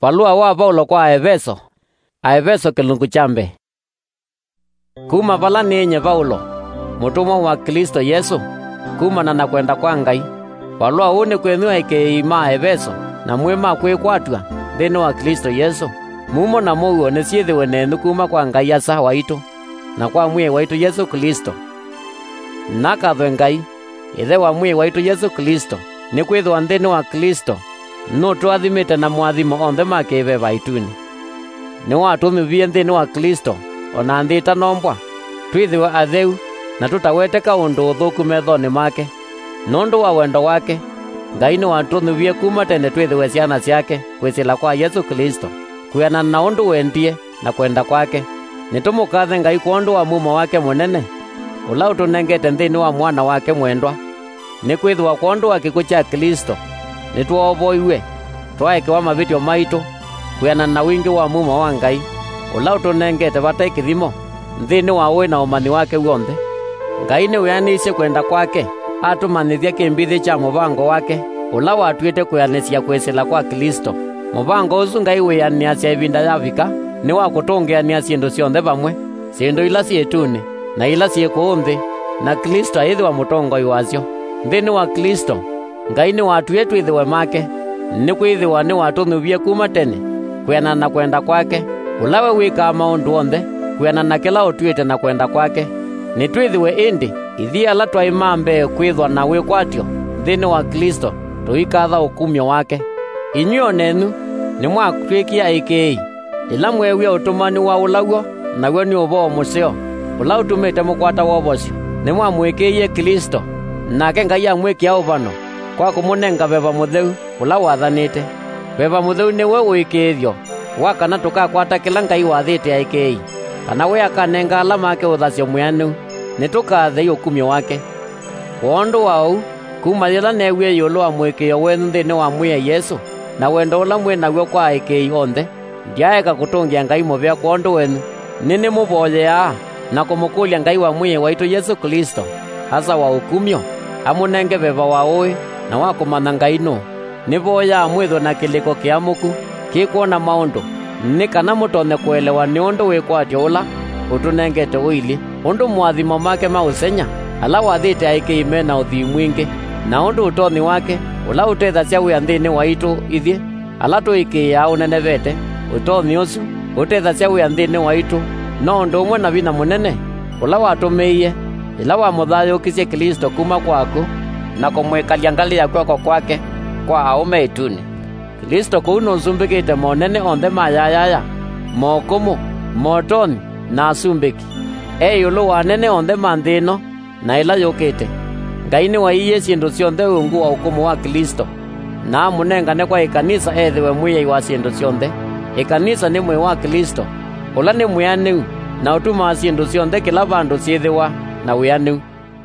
Palua wa Paulo kwa Aefeso kilungu chambe. Kuma vala ninye Paulo, mutumwa wa Kristo Yesu, kuma na kwenda kwa Ngai. Palua une kwenu ikeima Aefeso, na mwema kwikwatua thini wa Kristo Yesu. Mumo na muo nisiithiwe nenu kuma kwa Ngai asa waitu, na kwa mwie waitu Yesu Kristo. Nakathwe Ngai, ithe wa mwie waitu Yesu Kristo, ni kwithwa nthini wa Kristo, no twathimite na mwathimo onthe makive vaituni. Ni watumivie nthini wa Kristo, ona nthita nombwa, twithiwe atheu, na tutaweteka undu uthuku methoni make. Nundu wa wendo wake, Ngai ni watumivie kuma tene twithiwe ciana ciake, kwisila kwa Yesu Kristo, kwiana na undu wendie na kwenda kwake. Nitumukathe Ngai kwa undu wa mumo wake munene, ula utunengete nthini wa mwana wake mwendwa. Ni kwithwa kwa undu wa kikuo cha Kristo, nituovoiwe, twaekewa mavitio maitu, kwiana na wingi wa mumo wa Ngai, ula utunengete vata ikithimo, nthini wa ui na umani wake wonthe. Ngai ni wianisye kwenda kwake, atumanithia kimbithi cha muvango wake, ula watuite kwianisya kwisila kwa Kristo. Muvango usu Ngai wianiasya ivinda yavika, ni wa kutungiania syindu sionthe vamwe, syindu ila sietuni, na ila sieku nthi, na Kristo aithiwa mutongoi wasyo. Nthini wa Kristo, Ngai ni watuye twithiwe make, ni kwithiwa ni watunuvie kuma tene, kwiana na kwenda kwake, ulawe wikaa maundu onthe, kwiana na kila utuite na kwenda kwake. Ni twithiwe indi, ithi ala twaimambe kwithwa na wikwatio, nthini wa Kristo, tuikatha ukumyo wake. Inyuo nenu, ni mwatwikia ikei, ila mwewia utumani wa ulauo, naguo ni uvoo museo, ula utumite mukwata wovosyo. Ni mwamwikiie Kristo, nake Ngai amwikia uvano, kwa kumunenga veva mutheu, ula wathanite. Veva mutheu niwe uikithio, wakana tukakwata kila Ngai wathite aikei, kana we akanenga ala make uthasyo mwianu, nitukathei ukumyo wake. Kwa undu wau, kuma yila newie yulu wa mwikio wenu nthini wa mwie Yesu, na wendo ula mwinaguo kwa aikei onthe, ndiaeka kutungia Ngai muvea kwa undu wenu, nini muvoyea na kumukulia Ngai wa mwie waitu Yesu Kristo, hasa wa ukumyo, amunenge veva wa ui na wa kumana Ngai no. Nivoya mwithwe na kiliko kiamuku, kikuona maundu, ni kana mutone kuelewa ni undu wikwatio ula utunengete wili, undu mwathimo make mausenya, ala wathite aikei mena uthii mwingi, na undu utoni wake, ula utethasya wia nthini waitu ithie, ala tuikia unenevete, utoni usu, utethasya wia nthini waitu, no undu umwe na vina munene, ula watumiie, ila wamuthayukisye Kristo kuma kwaku, na kumwikalia ngali ya kwako kwake, kwa aume ituni. Kristo kuu nusumbikite monene onthe mayayaya, mokumu, motoni, na asumbiki. Yulu wanene onthe manthino, na ila yukite. Ngai ni waiye syindu sionthe ungu wa ukumu wa Kristo, na amunengane kwa ikanisa ethiwe mwiyai wa syindu sionthe. Ikanisa ni mwi wa Kristo, ula ni mwianu, na utuma syindu sionthe kila vandu syithiwa na wianu.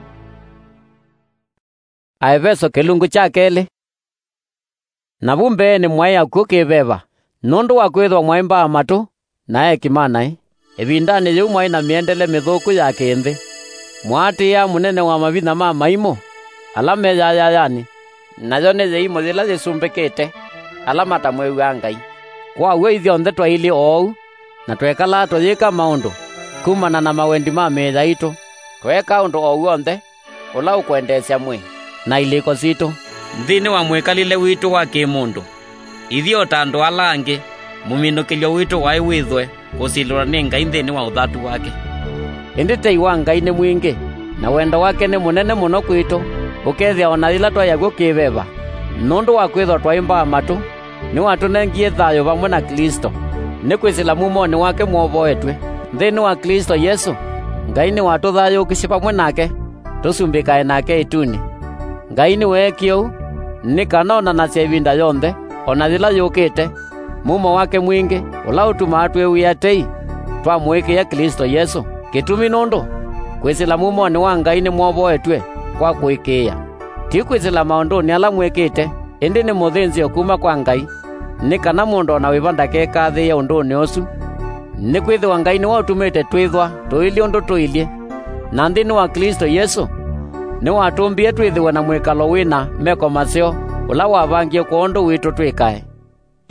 Aefeso kilungu cha keli. Na vumbe ni mwai akuo kiveva, nundu wa kwithwa mwaimba matu, na ekimana ivindani yu mwai na miendele mithuku ya kinthi. Mwatia munene wa mavitha ma maimo, ala meyayayani, nayo ni yiimo zila zisumbikite, ala matamweu Ngai. Kwa uwe ithionthe twaili ou, na twekala tuyika maundu, kumana na mawendi ma mitha itu, tweka undu ou onthe, ula ukwendesya mwi, na iliko situ, nthini wa mwikalile witu wa kimundu. Ithio ta andu ala angi, muminukilio witu wai withwe, kusilura ni Ngai nthini wa uthatu wake. Indi tei wa Ngai ni mwingi, na wendo wake ni munene muno kwitu, ukethia ona ila twayaguo kiveva. Nundu wa kwithwa twaimba matu, ni watunengie thayo vamwe na Kristo, ni kwisila mumoni wake mwovoetwe. Nthini wa Kristo Yesu, Ngai ni watuthayukisye pamwe nake, tusumbikae nake ituni. Ngai ni wekio, ni kanona na syevinda yonthe, ona zila yukite, mumo wake mwingi, ula utuma atwewia tei, twamwikia Kristo Yesu. Kitumi nundu, kwisila mumoni wa Ngai ni mwovoetwe, kwa kuikia. Ti kwisila maunduni ala mwikite, indi ni muthinzio kuma kwa Ngai, ni kana mundu ona wivanda kekathiia unduni usu. Ni kwithiwa Ngai ni wautumite twithwa, tuilie undu tuilie, na nthini wa Kristo Yesu, ni watumbie twithiwe na mwikalo wina meko maseo, ula wavangie kwa undu witu twikae.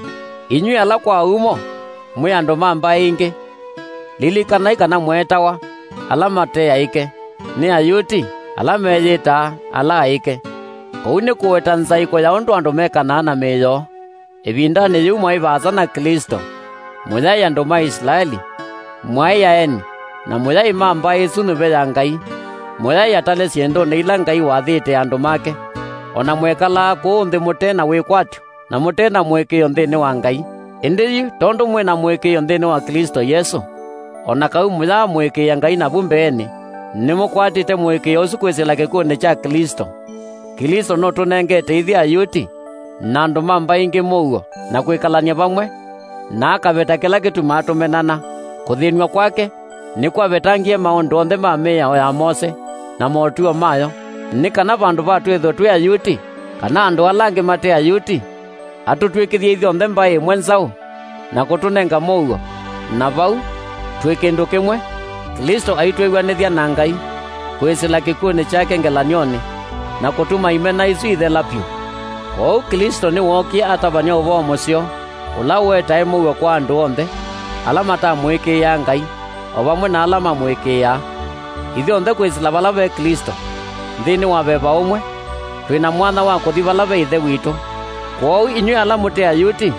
Inyuĩ ala kwa umo mwi andu mamba ingi, lilikanai kana mwetawa ala mate aike, ni ayuti ala meyita ala aike. Kũu nĩ kũweta nzaiko ya ũndũ andũ mekana na mĩyo. Ĩvinda-inĩ yiu mwaivasa na Kristo, mũyai andũ ma Israeli, mwai aeni na mũyai mamba isu nũve ya Ngai, mũyai atale syĩndũ-nĩ ila Ngai wathĩte andũ make, ona mwekalaa kũu nthĩ mũtena wĩkwatyo na mũtena mwĩkĩĩo nthĩnĩ wa Ngai. Ĩndĩ yu tondũ mwĩna mwĩkĩĩo nthĩnĩ wa Kristo Yesu, ona kau mũyaa mwĩkĩĩa Ngai navu mbeeni, nĩ mũkwatĩte mwĩkĩĩo ũsu kwĩsĩla gĩkũnĩ cha Kristo. Kristo no tũnengete ithi ayuti na andũ mamba ingi mũuo na kwĩkalania vamwe, na akaveta kĩla gĩtũmaa tũmenana. Kũthĩnwa kwake nĩ kwavetangie maũndũ onthe ma mĩao ya Mose na motuo mayo, nĩ kana vandũ va twĩthwo twĩ ayuti kana andũ ala angĩ mate ayuti, atũtwĩkĩthie ithyonthe mba ĩmwe nzau na kũtũnenga mũuo, na vau twĩ kĩndũ kĩmwe. Kristo aitwĩwanĩthia na Ngai kwĩsĩla gĩkũnĩ chake ngelanioni na kũtũma imena isu ithela pyu. Kũu Kristo nĩ wokie atavanya ũvoo mũsyo ũla wetae mũuo kwa andũ onthe ala matamwĩkĩĩa Ngai, o vamwe na ala mamwĩkĩĩa. Ithyonthe kwĩsĩla vala ve Kristo nthĩnĩ wa veva ũmwe, twĩna mwana wa kũthi vala ve ithe witũ. Kũu inyuĩ ala mũte ayuti,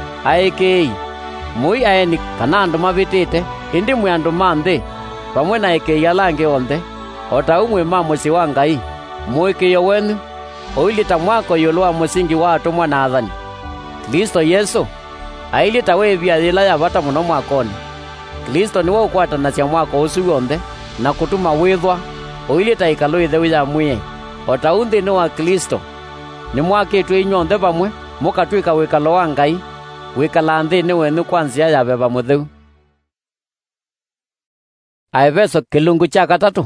aĩkĩĩ, mũi aeni kana andũ mavĩtĩte, ĩndĩ mwĩ andũ ma nthĩ vamwe na aĩkĩĩ ala angĩ onthe, o ta umwe ma mũsyĩ wa Ngai. Mwĩkĩĩo wenu ũilita mwako yũlũ wa mũsingi wa atũmwa na athani. Kristo Yesu ailita wĩvia yĩla ya vata mũno mwakoni. Kristo nĩwe ũkwatanasya mwako ũsu wonthe na kũtũma wĩthwa ũilita ikalũ itheu ya mwĩe. O ta ũ nthĩnĩ wa Kristo nĩ mwakĩtwe inyuonthe vamwe mũkatwĩka wĩkalo wa Ngai, wĩkala nthĩnĩ wenu kwa nzia ya veva mũtheu. Aefeso kĩlungu cha 3.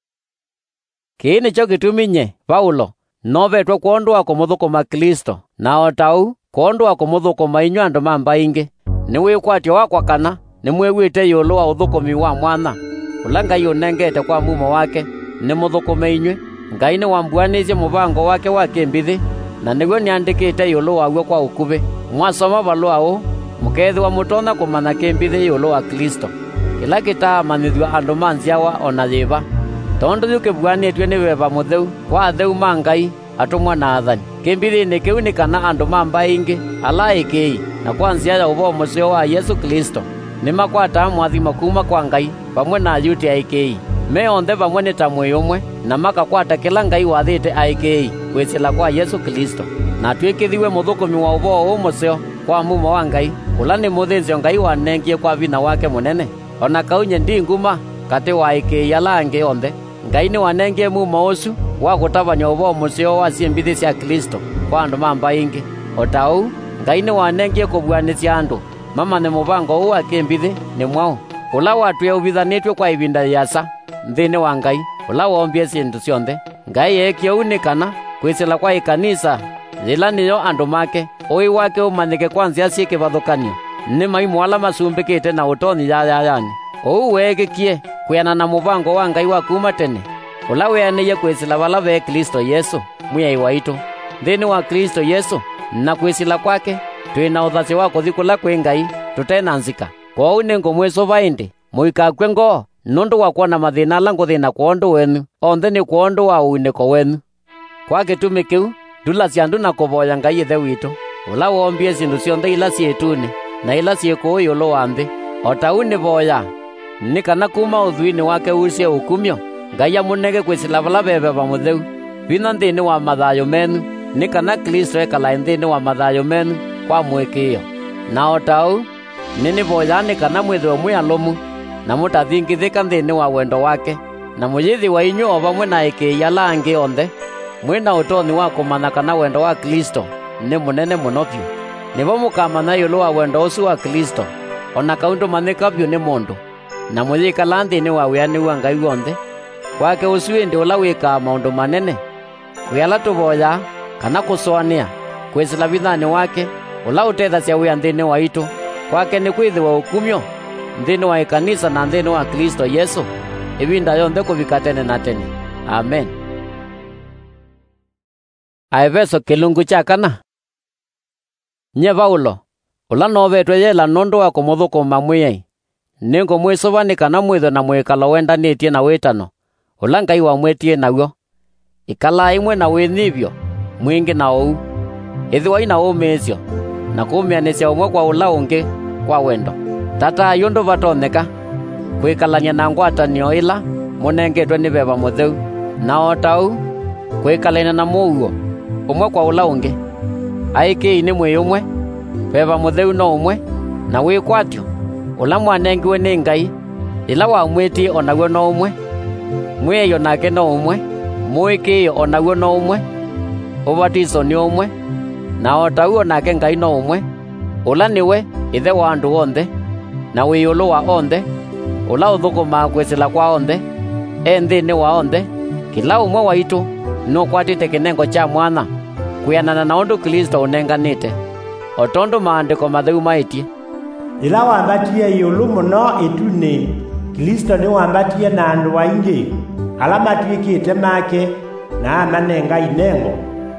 Kĩĩ nĩkĩo gĩtũmi nye Paulo novetwa kwa ũndũ wa kũmũthũkũma Kristo, na o ta ũ kwa ũndũ wa kũmũthũkũma inyuĩ andũ mamba ingĩ. Nĩ wĩkwatyo wakwa kana nĩ mwĩwĩte yũlũ wa ũthũkũmi wa mwana ũla Ngai ũnengete kwa mumo wake nĩ mũthũkũme inyuĩ. Ngai nĩ wambuanĩsye mũvango wake wa kĩmbithi, na nĩguo nĩandĩkĩte yũlũ waguo kwa ũkuvĩ. Mwasoma valũa ũ, mũkethĩwa mũtonya kũmanya kĩmbithi yũlũ wa Kristo, kĩla kĩtaamanyithwa andũ ma nziawa ona yĩva, tondũ yu kĩvuanĩtwe nĩ veva mũtheu kwa atheu ma Ngai atũmwa na athani. Kĩmbithi-inĩ kĩu nĩ kana andũ mamba ingĩ ala aĩkĩĩ, na kwa nzia ya ũvoo mũsyo wa Yesu Kristo nĩ makwataa mwathimo kuma kwa Ngai vamwe na ayuti aĩkĩĩ. Me onthe vamwe nĩ ta mwĩ ũmwe, na makakwata kĩla Ngai wathĩte aĩkĩĩ kwĩsĩla kwa Yesu Kristo, na twĩkĩthiwe mũthũkũmi wa ũvoo ũmũsyo kwa mumo wa Ngai ũla nĩ mũthĩnzyo Ngai wanengie kwa vina wake mũnene. Ona kaunye ndi nguma katĩ wa aĩkĩĩ ala angĩ onthe, Ngai nĩ wanengie mumo ũsu wa kũtavanya ũvoo mũsyo wa syĩmbithi sya Kristo kwa andũ mamba ingĩ. O ta ũ Ngai nĩ wanengie kũvuanĩsya andũ mamanye mũvango ũũ wa kĩmbithi nĩ mwao, ũla watweũvithanĩtwe kwa ivinda yasa nthĩnĩ wa Ngai ũla wombie syĩndũ syonthe. Ngai eekie ũũ nĩ kana kwĩsĩla kwa ikanisa yĩla nĩyo andũ make, ũĩ wake ũmanyĩke kwa nzia syĩkĩvathũkanio nĩ maimo ala masumbĩkĩte na ũtonyi yayayani. Ũũ weekĩkie kwĩana na mũvango wa Ngai wa kuma tene ũla weanĩie kwĩsĩla vala ve Kristo Yesu mwĩai waitũ. Nthĩnĩ wa Kristo Yesu na kwĩsĩla kwake twĩna ũthasyo wa kũthi kũla kwĩ Ngai tũtena nzika. Kwoũ nĩ ngũmwĩsũva ĩndĩ mũikakwe ngoo nũndũ wa kuona mathĩna ala ngũthĩna kwa ũndũ wenu, onthe nĩ kwa ũndũ wa ũinĩko wenu. Kwa gĩtũmi kĩu tulasya andũ na kũvoya Ngai ithe witũ ũla wombie syĩndũ syonthe ila syĩtune na ila syĩkũũ yũlũ wa nthĩ. O ta ũ nĩ voya nĩ kana kuma ũthui-inĩ wake ũsye ũkumyo Ngai amũnenge kwĩsĩla vala veveva mũtheu vina nthĩnĩ wa mathayũ menu, nĩ kana Kristo ekalae nthĩnĩ wa mathayũ menu kwa mwĩkĩĩo. Na o ta ũ nĩ voya nĩ kana mwĩthĩwe mwĩ alũmu na mũtathingithĩka nthĩnĩ wa wendo wake, na mũyĩthi wa inyuĩ o vamwe na aĩkĩĩ ala angĩ onthe mwĩna ũtonyi wa kũmanya kana wendo wa Kristo nĩ mũnene mũno vyu. Nĩvo mũkamanya yũlũ wa wendo ũsu wa Kristo, ona kaundu manyĩka vyu nĩ mũndũ, na mũyĩkala nthĩnĩ wa wĩani wa Ngai wonthe. Kwake ũsu ĩndĩ ũla wĩkaa maũndũ manene, kwĩ ala tũvoya kana kũsoanĩa kwĩsĩla vithanĩ wake ũla ũtethasya wĩa nthĩnĩ waitũ. Kwake nĩ kwĩthĩwa ũkumyo nthĩnĩ wa ikanisa na nthĩnĩ wa Kristo Yesu ivinda yonthe kũvika tene na tene. Amen. Aefeso kĩlungu cha 4. Nye Paulo Ula novetwe yela nundu wa kumuthukuma mwiyai. Ningo mwisuvani kana mwitho na mwikalo wendanitie na witano ula Ngai wamwetie naguo. Ikala imwe na withivyo mwingi na ou. Ithiwa ina umisyo na kumianisya umwe kwa ula ungi kwa wendo. Tata yundu vatoneka kwikalania na ngwatanio ila munengetwe ni Baba Mutheu, na otau kwikalania na muuo umwe kwa ula ungi. Aiki ni mwi umwe, Baba Mutheu no umwe, na wikwatyo ula mwanengiwe ni Ngai ila wamwitie onaguo no umwe. Mwiyo nake no umwe, muikiyo onaguo no umwe, ubatizo ni umwe, na otau onake Ngai no umwe. Ula niwe ithe wa andu onthe, na wiyulu wa onthe, ula uthukuma kwisila kwa onthe, nthini wa onthe. Kila umwe waitu nukwatite kinengo cha mwana kwianana na undu Kristo unenganite, otondu maandiko matheu maitie. Ila wambatie yulu muno ituni, Kristo ni wambatie na andu aingi ala matwikite make na amanenga inengo.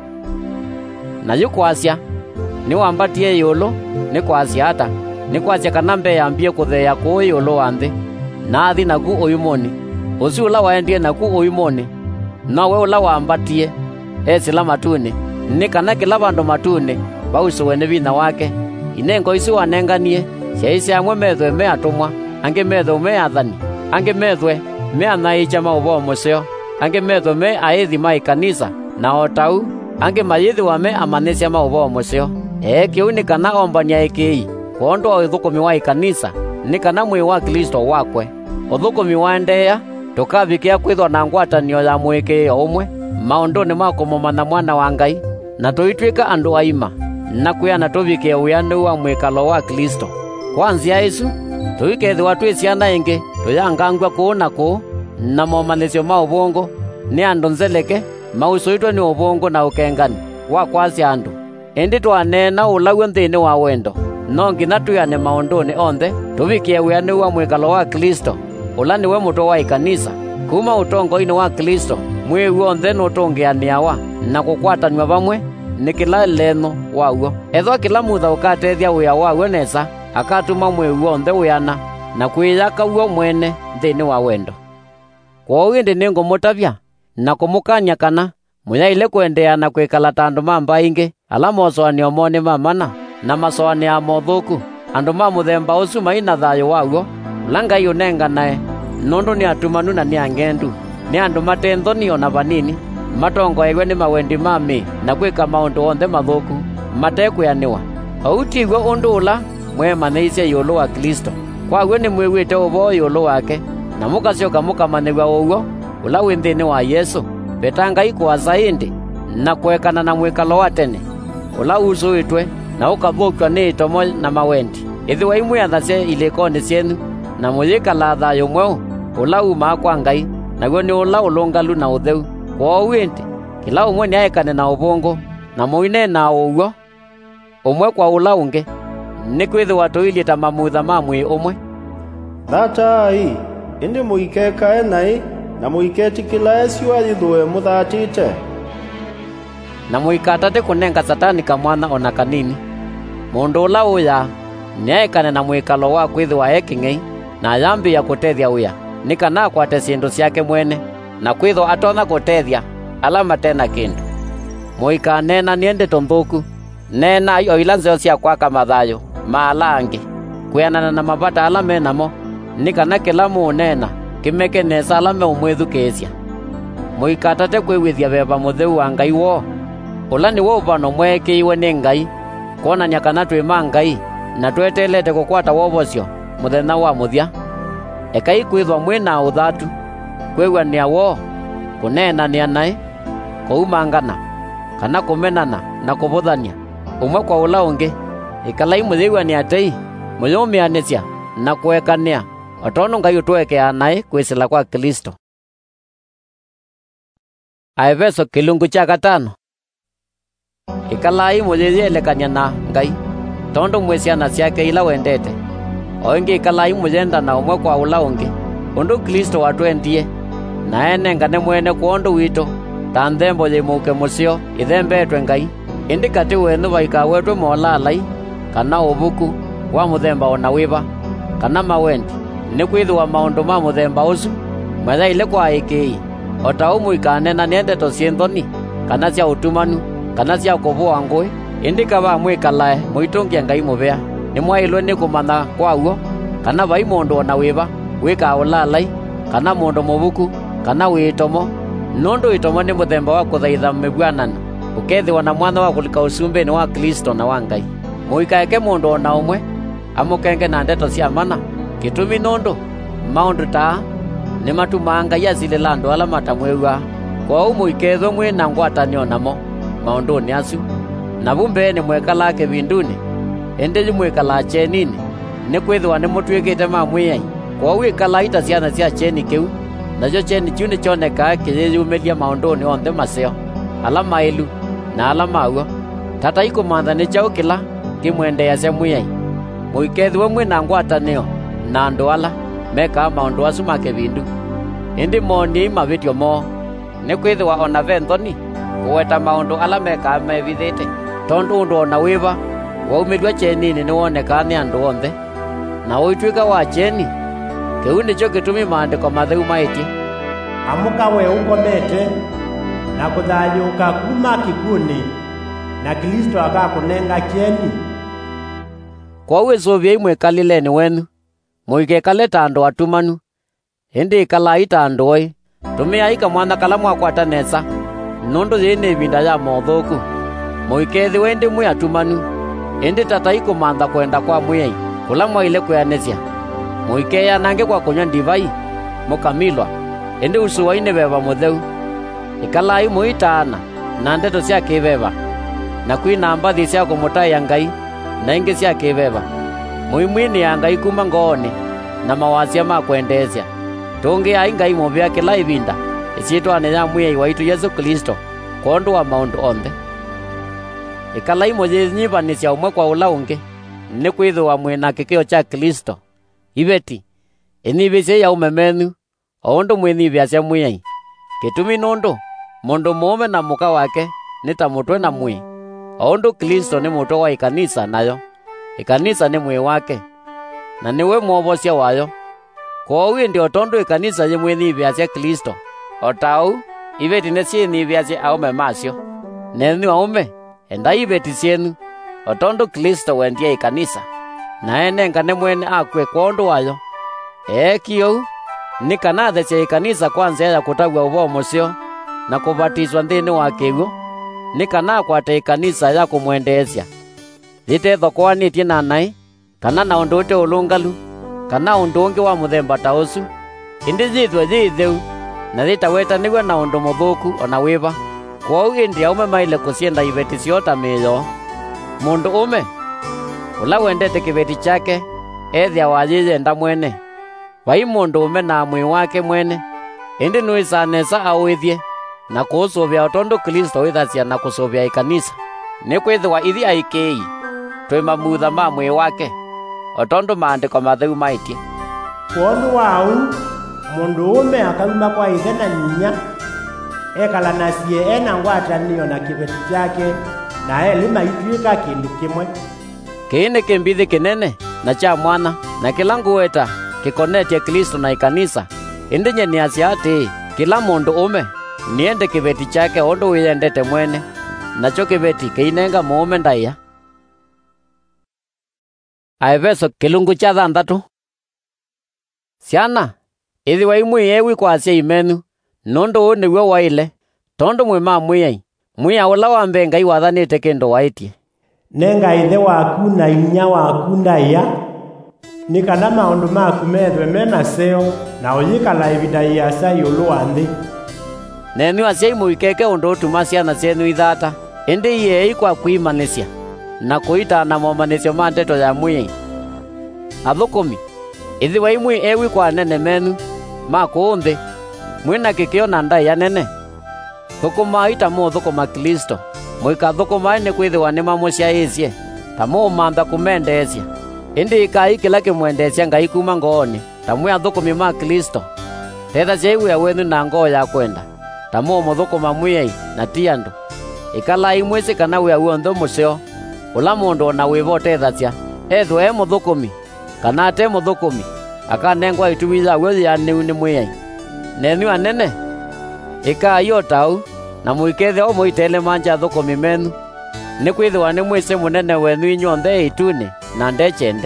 Na yukwasya ni wambatie yulu ni kwasya ata ni kwasya kana mbe yambie kutheya ku yulu wa nthi na athi naku uyumoni. Ucio ula waendie naku uyumoni nowe ula wambatie esila matuni ni kana kila vandu matuni vausuwe ni vina wake. Inengo isi wanenganie syaisya amwe methwe me atumwa, angi methwe me athani, angi methwe me anaicha mauvoo museo, angi methwe me aithi ma ikanisa, na otau angi mayithiwa me amanisya mauvoo museo. Kiu ni kana ombania ikii kwondu wa uthukumi wa ikanisa ni kana mwi wa Kristo wakwe. Uthukumi wa ndeya tukavikia kwithwa na ngwatanio ya mwikio umwe maunduni ma kumumana mwana wa Ngai, na tuitwika andu aima na kwiana tuvikie wianu wa mwikalo wa Kristo. Kwanzia isu tuikethiwa twi ciana ingi tuyangangwa kuu na kuu na momanisyo ma uvungu ni andu nzeleke mausuitwe ni uvungu na ukengani wa kwasya andu. Indi twanena ulaguo nthini wa wendo, no ngina tuyane maunduni onthe tuvikie wianu wa mwikalo wa Kristo ula niwe mutwe wa ikanisa. Kuma utongo-ini wa Kristo mwiu onthe nutungianiawa na kukwatanywa vamwe ni kila leno wauo. Ethwa kila mutha ukatethia wia wauo nesa akatuma mwiu onthe wiana na kwiyaka uo mwene nthini wa wendo. Kwou indi ningumutavya na kumukanya kana muyaile kwendeana kwikala ta andu ma mbaingi ala mosoanio moni mamana na masoania mothuku. Andu ma muthemba ucio maina thayu wauo ula Ngai unenganae nundu ni atumanu na ni angendu, ni andu matenthonio na vanini, matongoewe ni mawendi mami na kwika maundu onthe mathuku matekwianiwa. Ou tiguo undu ula mwemaneisye yulu wa Kristo. Kwaguo ni mwiwite uvoo yulu wake na mukasyoka mukamaniwa uguo ula wi nthini wa Yesu. Veta Ngai kwasa indi na kwekana na mwikalo wa tene ula usuitwe na ukathukwa ni itomo na mawendi. Ithiwa imwiathasye ilikoni syenu na muyikala thayu mweu ula umaa kwa Ngai, naguo ni ula ulungalu na utheu. Kwou indi kila umwe ni aekane na uvungu na muine na uguo umwe kwa ula ungi, ni kwithiwa tuilie ta mamutha ma mwi umwe. Thatai indi muikekae nai na muiketikila esyo ayithue muthatite, na muikatate kunenga Satani kamwana ona kanini. Mundu ula uya ni aekane na mwikalo wa kwithiwa eking'ei na ayambia kutethia uya ni kana akwate sindu syake mwene na kwithwa atona kutethia ala matena kindu. Muikanena ni ndeto nthuku, nena o ila nzeo cia kwaka mathayo ma ala angi kwianana na mavata ala menamo, ni kana kila munena kimeke nesa ala me umwithukisya. Muikatate kwiwithia Baba Mutheu wa Ngai wo ula ni wo uvano mwekiiwe ni Ngai kuonania kana twima Ngai na twetelete kukwata wovosyo muthenya wa muthia. Ekai kwithwa mwina uthatu kwiwania wo kunenania nae kuumangana kana kumenana na kuvuthania umwe kwa ula ungi. Ikalai muthiwa ni atei muyumianisya na kuekania otono Ngai utwekea nae kwisila kwa Kristo. Aefeso kilungu cha 5. Ikalai muyielekania na Ngai tondu mwisiana syake ila wendete. Oingi ikalai muyendana umwe kwa ula ungi undu Kristo watwendie na enengane mwene kwondu witu ta nthembo yimuke musio ithembetwe Ngai. Indi kati wenu vaika wetwe molalai kana ubuku wa muthemba ona wiba kana mawendi ni kwithwa maundu ma muthemba ucu mwethaile kwa iki ota umuikane na ndeto cienthoni kana cia utumanu kana cia kuvua ngui indi kaba mwikalae muitungia Ngai muvea ni mwailwe ni kumanya kwauo kana vai mundu ona wiba wika ulalai kana mundu mubuku kana witomo nundu itomo ni muthemba wa kuthaitha mibwanano ukethiwa na mwana wa kulika usumbeni wa Kristo na wa Ngai muikaeke mundu ona umwe amukenge na ndeto cia mana kitumi nundu maundu ta ni matuma Ngai asilila andu ala matamwewa kwa umuikethwo mwina ngwatanio namo maundu ni acu na bumbe ni mwekala kibinduni ende mwekala chenini ni kwithwa ni mutwikite mamwiyai kwa wikala ita ciana cia cheni kiu najo cheni kiu ni choneka kiyumelia maundu ni onthe maseo ala mailu na ala mauo tata ikumantha ni chau kila kimwendea cia mwiyai muikethwo mwina ngwatanio na andu ala meka maundu acu ma kibindu indi moni mavitio mo ni kwithwa ona venthoni kuweta maundu ala meka mevithite tondu undu ona wiva waumirwa chenini ni woneka ni andu onthe na uitwika wa cheni kiu nicho gitumi maandiko matheu maitie amuka we ukomete na kuthayuka kuma kiguni na Kristo akakunenga cheni kwa wicuvia imwe kalileni wenu muikekale ta andu atumanu indi ikalai ta andu oi tumiai kamwana kala mwakwatanesa nundu yini ivinda ya mothuku muikethiwe indi mwi atumanu indi tata ikumantha kwenda kwa mwiyai kula mwaile kwianisya muikeyanange kwa kunywa ndivai mukamilwa indi usuwaini veva mutheu ikalai muitaana na ndeto cia kiveva na kwina mbathi cia kumutaya Ngai na ingi cia kiveva muimwini ya Ngai kuma ngooni na mawasia ma kwendesya tungi ai Ngai muvea kila ivinda iciitwane ya mwiyai waitu Yesu Kristo kondu wa maundu onthe ikalai muyinyivanisya umwe kwa ula ungi ni kwithwa mwina kikio cha Kristo iveti inivisye ya umemenu oundu mwinivya cia mwiyai kitumi nundu mundu muume na muka wake ni ta mutwe na mwi oundu Kristo ni mutwe wa ikanisa nayo ikanisa ni mwi wake na niwe mwovosya wayo kwa uwi ndio tondu ikanisa ye mwinivya cia Kristo otau iveti ne ciinivya cia aume macio nenu aume enda iveti cienu otondu Kristo wendie ikanisa na enenga ne mwene akwe kwa undu wayo kiu ni kanathe cia ikanisa kwanza ya kutagwa uvomo cio na kubatizwa nthini wa kiugo ni kana kwate ikanisa ya kumwendesya thitetho kwanitie na nai kana na undu uti ulungalu kana undu ungi wa muthemba ta ucu indi thithwe thitheu na thitawetaniwe na undu muthuku ona wiva kwa indi aume maile kusienda iveti ciota miyo mundu ume ula wendete kiveti chake ethia wayiyenda mwene vai mundu ume na mwi wake mwene indi nuisanesa awithie na kuusuvia otondu Kristo withasya na kusuvia ikanisa ni kwithwa ithi aikii twi mamutha ma mwi wake otondu maandiko matheu maitie wonu wau mundu ume akaluma kwa ithe na nyinya ekala nasie ena ngwatanio na kiveti chake na eli maitwika kindu kimwe kiini kimbithi kinene na cha mwana na kila ngueta kikonetie Kristo na ikanisa indi nyeniasya ati kila mundu ume niende kiveti chake undu wiyendete mwene nacho kiveti kiinenga muume ndaiya Aefeso kilungu cha 6 Ciana ithiwa imwi ewi kwasya imenu nundu uu niwe waile tondu mwima mwiyai mwiya ula wambe Ngai wathanite kindu waitie nenga ithe waku na inya waku ndaiya ni kana maundu maku methwe me maseo na uyikala ivinda iasa yulu wa nthi nenu acia muikeke undu utuma ciana cienu ithata indi iye kwa kwimanisya na kuitana momanisyo ma ndeto ya mwiyai athukumi ithiwa imwi ewi kwa nene menu ma kuunthi mwina kikio na ndaiya nene thukuma ita muthukuma Kristo mwikathukuma ni kwithiwa ni mamuciaisye ta mumantha kumendesya indi ikai kila kimwendesya Ngai kuma ngooni ta mwi athukumi ma Kristo tetha ciaiwia wenu na ngoo ya kwenda ta mumuthukuma mwiyai na ti andu ikalai mwisi kana wia wonthe mucio ula mundu ona wivotethasya ethwe muthukumi kana ate muthukumi akanengwa itumi ya wethia ni mwiyai nenyu anene ikayo tau na muikethe o muitele manja thukumi menu ni kwithwa ni mwise munene wenu inyothe ituni na ndechende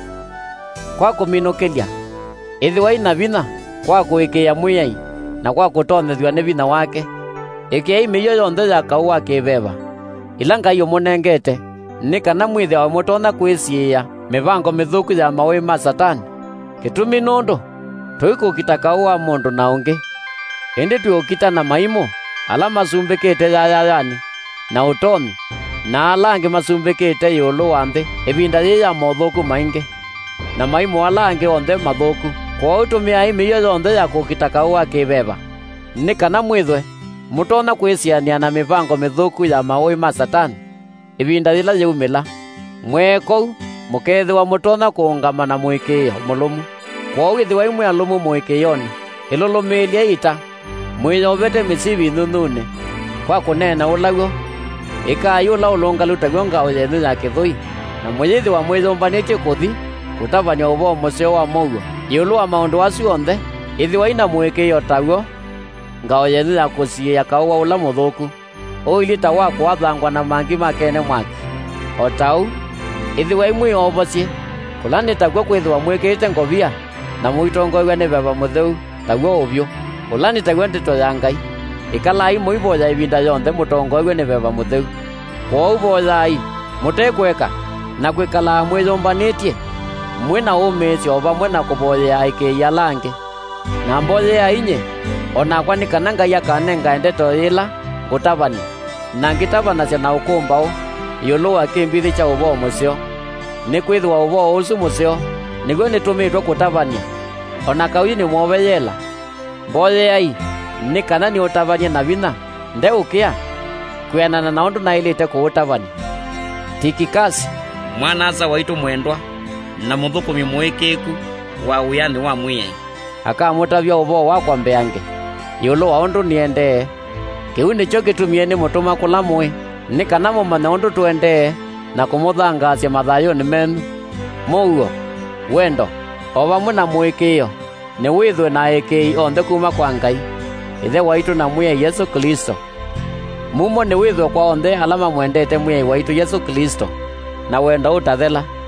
kwa kuminukilia ithiwa ina vina kwa kuikia mwiyai na kwa kutonyethwa ni vina wake ikiai miyo yonthe ya kau wakiveva ila Ngai umunengete ni kana mwithe wa mutona kwisiia mivango mithuku ya mawi ma Satani kitumi nundu tuikukita kau wa mundu na ungi indi tuikita na maimo ala masumbikite yayayani na utomi na alangi masumbikite yulu wa nthi ivinda ya mothuku maingi na maimo alangi onthe mathuku kwa utumia imiyo yonthe ya kukita kau wakiveva ni kana mwithwe mutona kwisiania na mivango mithuku ya mawi ma Satani ivinda ila yaumila mweko mukethiwa mutona kuungama na mwikio mulumu kwa withiwa imwe alumu mwikiyoni ilulumilia ita mwiyovete misivi nunune kwa kunena ulago ikayula ulungalutagwo ngao yenu ya kithui na mwithiwa mwiyombanite kuthi kutavania uvo museo wa mugo yulu wa maundu acio onthe ithiwa ina mwikio taguo ngao yenu ya kusiia kauwa ula muthuku uilita wako wathangwa na mangi makene mwaki o tau ithiwa imwe ovosie kulanitagwo kwithiwa mwikite ngovia na muitongoiwe ni veva mutheu taguo uvyu ulanitagwo ndito ya Ngai ikalai muivoya ivinda yonthe mutongoiwe ni veva mutheu kwa uvoyai mutekweka na kwikala mwiyumbanitie mwina umisyo vamwe na kuvoya ikiia langi na mboya inye onakwa ni kana Ngai akanenga ndeto ila ngutavania na ngitavanasya na ukumbao yulu wa kimbithi cha uvo musyo ni kwithwa uvo usu musyo niguo nitumitwe kutavania ona kauyi ni mwoveyela mboyai ni kana ni utavania na vina ndeukia kwianana na undu nailite kuutavania Tikikasi mwana asa waitu mwendwa na muthukumi mwikiku wa uyani wa mwiyai akamutavya uvo wakwa mbeange yulu wa undu niendee kiu nicho gitumie ni mutuma kula mwi ni kana mumanya undu tuendee na kumuthangasya mathayuni menu muuo wendo o vamwe na mwikio ni withwe na ikii onthe kuma kwa Ngai ithe waitu na mwiyai Yesu Kristo mumo ni withwe kwa onthe ala mamwendete mwiyai waitu Yesu Kristo na wendo utathela